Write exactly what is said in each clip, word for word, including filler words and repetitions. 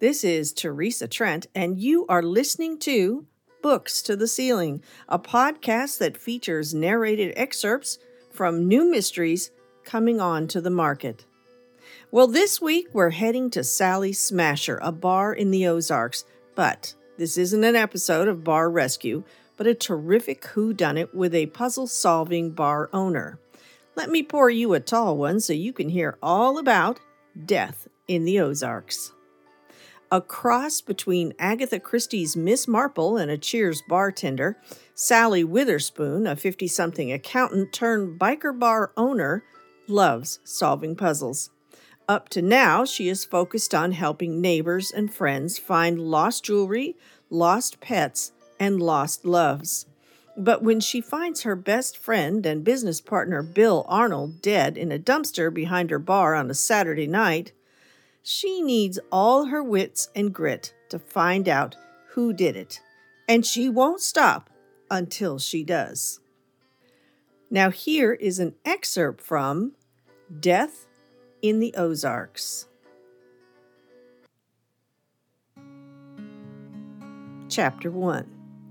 This is Teresa Trent, and you are listening to Books to the Ceiling, a podcast that features narrated excerpts from new mysteries coming on to the market. Well, this week we're heading to Sally Smasher, a bar in the Ozarks, but this isn't an episode of Bar Rescue, but a terrific whodunit with a puzzle-solving bar owner. Let me pour you a tall one so you can hear all about Death in the Ozarks. A cross between Agatha Christie's Miss Marple and a Cheers bartender, Sally Witherspoon, a fifty-something accountant turned biker bar owner, loves solving puzzles. Up to now, she is focused on helping neighbors and friends find lost jewelry, lost pets, and lost loves. But when she finds her best friend and business partner Bill Arnold dead in a dumpster behind her bar on a Saturday night, she needs all her wits and grit to find out who did it. And she won't stop until she does. Now here is an excerpt from Death in the Ozarks. Chapter one.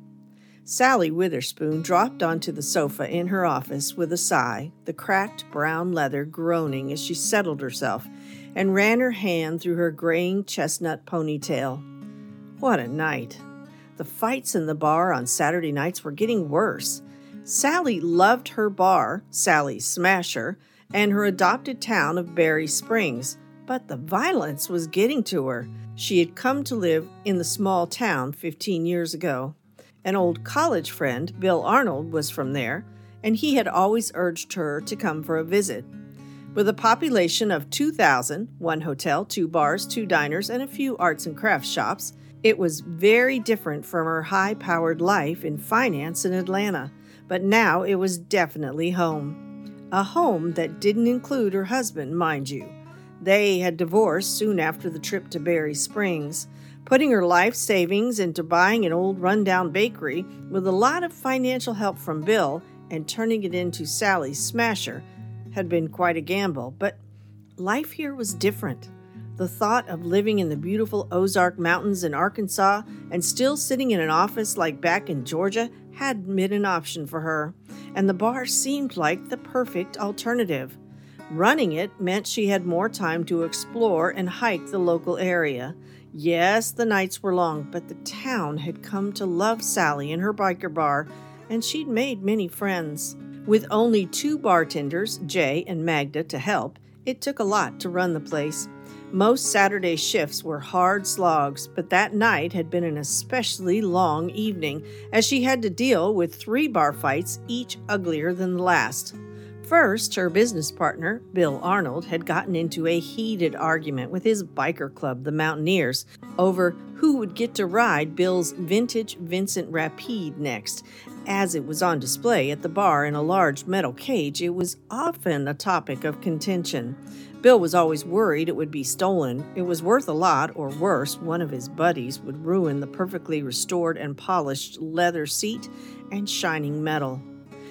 Sally Witherspoon dropped onto the sofa in her office with a sigh, the cracked brown leather groaning as she settled herself and ran her hand through her graying chestnut ponytail. What a night. The fights in the bar on Saturday nights were getting worse. Sally loved her bar, Sally Smasher, and her adopted town of Berry Springs, but the violence was getting to her. She had come to live in the small town fifteen years ago. An old college friend, Bill Arnold, was from there, and he had always urged her to come for a visit. With a population of two thousand, one hotel, two bars, two diners, and a few arts and crafts shops, it was very different from her high-powered life in finance in Atlanta, but now it was definitely home. A home that didn't include her husband, mind you. They had divorced soon after the trip to Berry Springs, putting her life savings into buying an old rundown bakery with a lot of financial help from Bill and turning it into Sally Smasher had been quite a gamble, but life here was different. The thought of living in the beautiful Ozark Mountains in Arkansas and still sitting in an office like back in Georgia hadn't been an option for her, and the bar seemed like the perfect alternative. Running it meant she had more time to explore and hike the local area. Yes, the nights were long, but the town had come to love Sally and her biker bar, and she'd made many friends. With only two bartenders, Jay and Magda, to help, it took a lot to run the place. Most Saturday shifts were hard slogs, but that night had been an especially long evening, as she had to deal with three bar fights, each uglier than the last. First, her business partner, Bill Arnold, had gotten into a heated argument with his biker club, the Mountaineers, over who would get to ride Bill's vintage Vincent Rapide next. As it was on display at the bar in a large metal cage, it was often a topic of contention. Bill was always worried it would be stolen. It was worth a lot, or worse, one of his buddies would ruin the perfectly restored and polished leather seat and shining metal.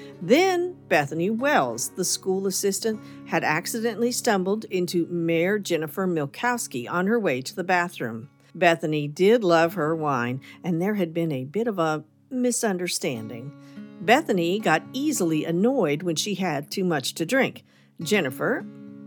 Then Bethany Wells, the school assistant, had accidentally stumbled into Mayor Jennifer Milkowski on her way to the bathroom. Bethany did love her wine, and there had been a bit of a misunderstanding. Bethany got easily annoyed when she had too much to drink. Jennifer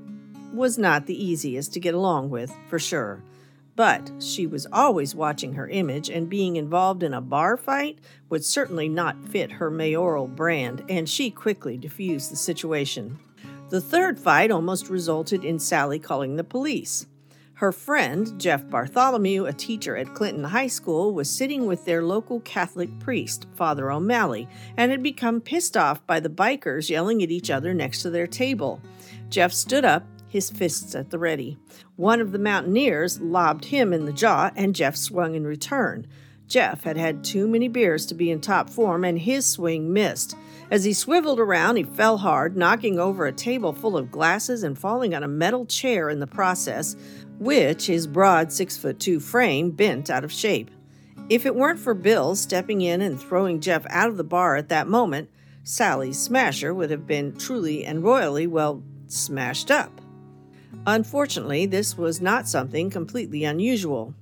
was not the easiest to get along with, for sure. But she was always watching her image, and being involved in a bar fight would certainly not fit her mayoral brand, and she quickly diffused the situation. The third fight almost resulted in Sally calling the police. Her friend, Jeff Bartholomew, a teacher at Clinton High School, was sitting with their local Catholic priest, Father O'Malley, and had become pissed off by the bikers yelling at each other next to their table. Jeff stood up, his fists at the ready. One of the Mountaineers lobbed him in the jaw, and Jeff swung in return. Jeff had had too many beers to be in top form, and his swing missed. As he swiveled around, he fell hard, knocking over a table full of glasses and falling on a metal chair in the process, which his broad six-foot-two frame bent out of shape. If it weren't for Bill stepping in and throwing Jeff out of the bar at that moment, Sally Smasher would have been truly and royally, well, smashed up. Unfortunately, this was not something completely unusual.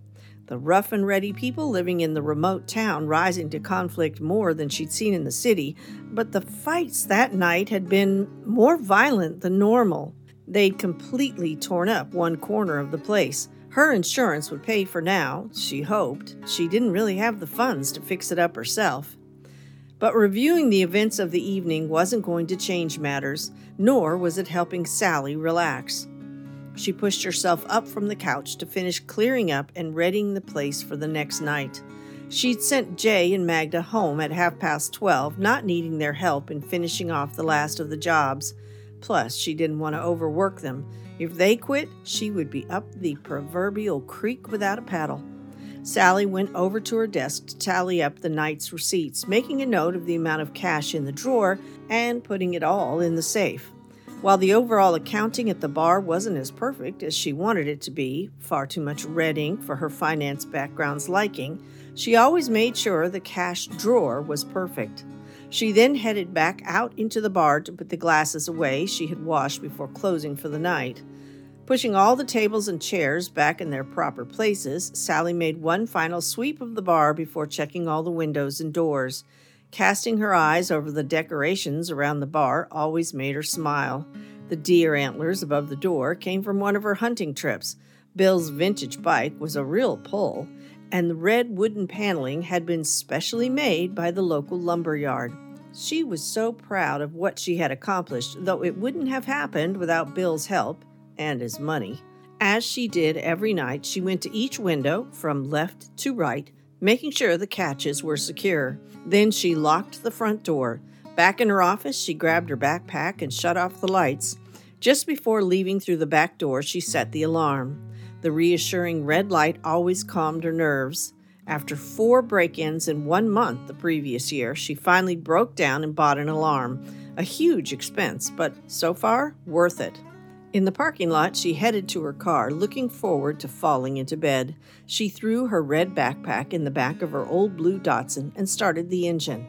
The rough and ready people living in the remote town rising to conflict more than she'd seen in the city, but the fights that night had been more violent than normal. They'd completely torn up one corner of the place. Her insurance would pay for now, she hoped. She didn't really have the funds to fix it up herself. But reviewing the events of the evening wasn't going to change matters, nor was it helping Sally relax. She pushed herself up from the couch to finish clearing up and readying the place for the next night. She'd sent Jay and Magda home at half past twelve, not needing their help in finishing off the last of the jobs. Plus, she didn't want to overwork them. If they quit, she would be up the proverbial creek without a paddle. Sally went over to her desk to tally up the night's receipts, making a note of the amount of cash in the drawer and putting it all in the safe. While the overall accounting at the bar wasn't as perfect as she wanted it to be, far too much red ink for her finance background's liking, she always made sure the cash drawer was perfect. She then headed back out into the bar to put the glasses away she had washed before closing for the night. Pushing all the tables and chairs back in their proper places, Sally made one final sweep of the bar before checking all the windows and doors. Casting her eyes over the decorations around the bar always made her smile. The deer antlers above the door came from one of her hunting trips. Bill's vintage bike was a real pull, and the red wooden paneling had been specially made by the local lumber yard. She was so proud of what she had accomplished, though it wouldn't have happened without Bill's help and his money. As she did every night, she went to each window from left to right, making sure the catches were secure. Then she locked the front door. Back in her office, she grabbed her backpack and shut off the lights. Just before leaving through the back door, she set the alarm. The reassuring red light always calmed her nerves. After four break-ins in one month the previous year, she finally broke down and bought an alarm. A huge expense, but so far, worth it. In the parking lot, she headed to her car, looking forward to falling into bed. She threw her red backpack in the back of her old blue Datsun and started the engine.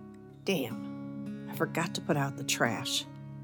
Damn, I forgot to put out the trash.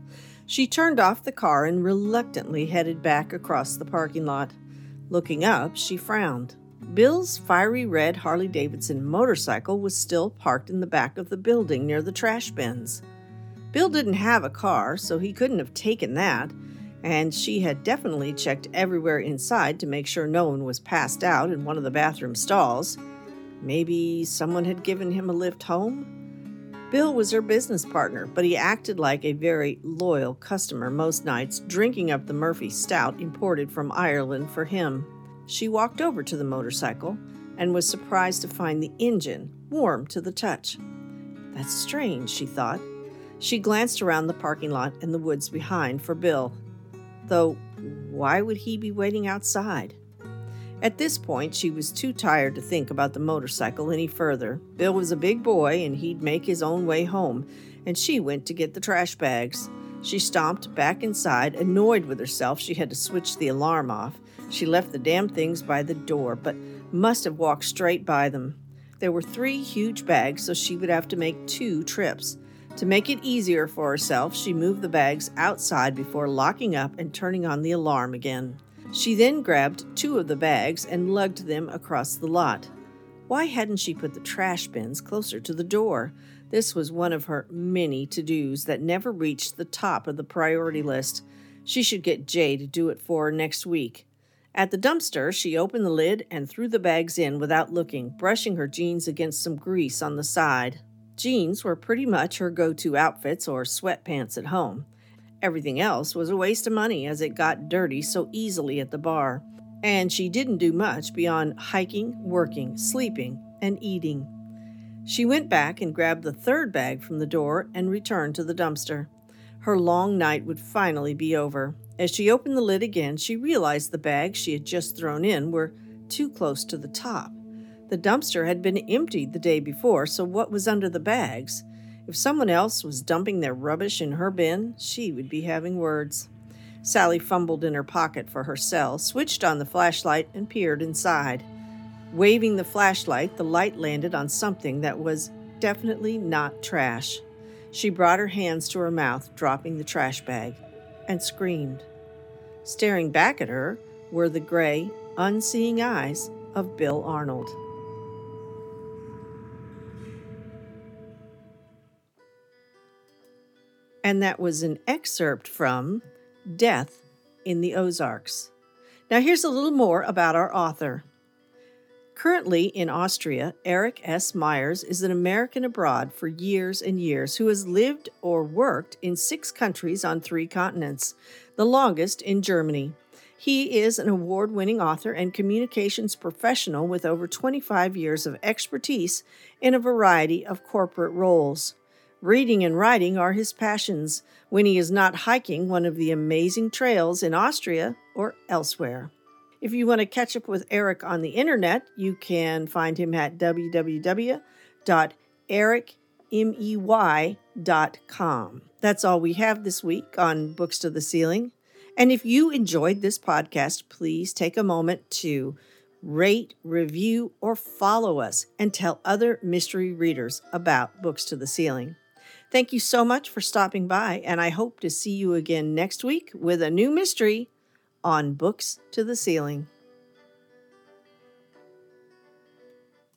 She turned off the car and reluctantly headed back across the parking lot. Looking up, she frowned. Bill's fiery red Harley-Davidson motorcycle was still parked in the back of the building near the trash bins. Bill didn't have a car, so he couldn't have taken that, and she had definitely checked everywhere inside to make sure no one was passed out in one of the bathroom stalls. Maybe someone had given him a lift home? Bill was her business partner, but he acted like a very loyal customer most nights, drinking up the Murphy Stout imported from Ireland for him. She walked over to the motorcycle and was surprised to find the engine warm to the touch. That's strange, she thought. She glanced around the parking lot and the woods behind for Bill. Though, why would he be waiting outside? At this point, she was too tired to think about the motorcycle any further. Bill was a big boy, and he'd make his own way home, and she went to get the trash bags. She stomped back inside, annoyed with herself she had to switch the alarm off. She left the damn things by the door, but must have walked straight by them. There were three huge bags, so she would have to make two trips. To make it easier for herself, she moved the bags outside before locking up and turning on the alarm again. She then grabbed two of the bags and lugged them across the lot. Why hadn't she put the trash bins closer to the door? This was one of her many to-dos that never reached the top of the priority list. She should get Jay to do it for her next week. At the dumpster, she opened the lid and threw the bags in without looking, brushing her jeans against some grease on the side. Jeans were pretty much her go-to outfits or sweatpants at home. Everything else was a waste of money as it got dirty so easily at the bar. And she didn't do much beyond hiking, working, sleeping, and eating. She went back and grabbed the third bag from the door and returned to the dumpster. Her long night would finally be over. As she opened the lid again, she realized the bags she had just thrown in were too close to the top. The dumpster had been emptied the day before, so what was under the bags? If someone else was dumping their rubbish in her bin, she would be having words. Sally fumbled in her pocket for her cell, switched on the flashlight, and peered inside. Waving the flashlight, the light landed on something that was definitely not trash. She brought her hands to her mouth, dropping the trash bag, and screamed. Staring back at her were the gray, unseeing eyes of Bill Arnold. And that was an excerpt from Death in the Ozarks. Now here's a little more about our author. Currently in Austria, Eric S. Myers is an American abroad for years and years who has lived or worked in six countries on three continents, the longest in Germany. He is an award-winning author and communications professional with over twenty-five years of expertise in a variety of corporate roles. Reading and writing are his passions when he is not hiking one of the amazing trails in Austria or elsewhere. If you want to catch up with Eric on the internet, you can find him at w w w dot eric mey dot com. That's all we have this week on Books to the Ceiling. And if you enjoyed this podcast, please take a moment to rate, review, or follow us and tell other mystery readers about Books to the Ceiling. Thank you so much for stopping by, and I hope to see you again next week with a new mystery on Books to the Ceiling.